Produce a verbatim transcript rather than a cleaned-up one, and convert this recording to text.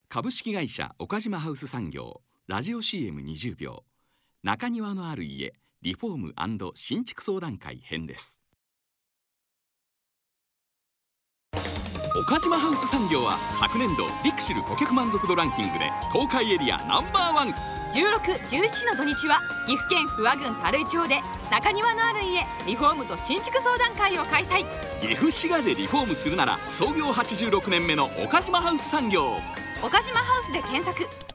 株式会社岡島ハウス産業ラジオ シーエムにじゅう 秒中庭のある家リフォーム&新築相談会編です。岡島ハウス産業は昨年度リクシル顧客満足度ランキングで東海エリアナンバーワン。 じゅうろく、じゅうしちの土日は岐阜県不破郡垂井町で中庭のある家リフォームと新築相談会を開催。 岐阜滋賀でリフォームするなら創業はちじゅうろくねんめの岡島ハウス産業。 岡島ハウスで検索。